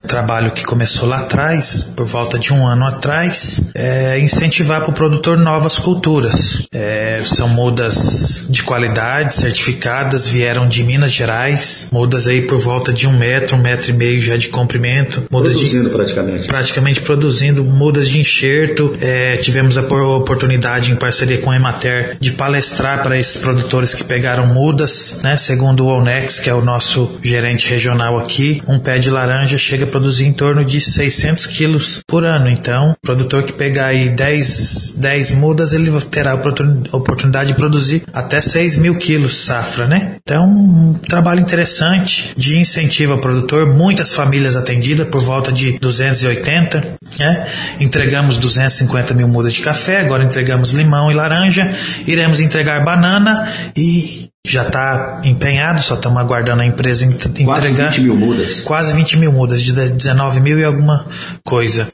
trabalho que começou lá atrás, por volta de 1 ano atrás, incentivar para o produtor novas culturas. São mudas de qualidade, certificadas, vieram de Minas Gerais, mudas aí por volta de 1 metro, 1,5 metro já de comprimento. Produzindo praticamente produzindo mudas de enxerto. Tivemos a oportunidade, em parceria com a Emater, de palestrar para esses produtores que pegaram mudas, né? Segundo o Onex, que é o nosso gerente regional aqui, um pé de laranja chega a produzir em torno de 600 quilos por ano. Então, o produtor que pegar aí 10 mudas, ele terá a oportunidade de produzir até 6.000 quilos safra, né? Então, um trabalho interessante de incentivo ao produtor, muitas famílias atendidas, por volta de 280, né? Entregamos 250 mil mudas de café, agora entregamos limão e laranja, iremos entregar banana e já está empenhado, só estamos aguardando a empresa entregar. Quase 20 mil mudas. Quase 20 mil mudas, de 19 mil e alguma coisa.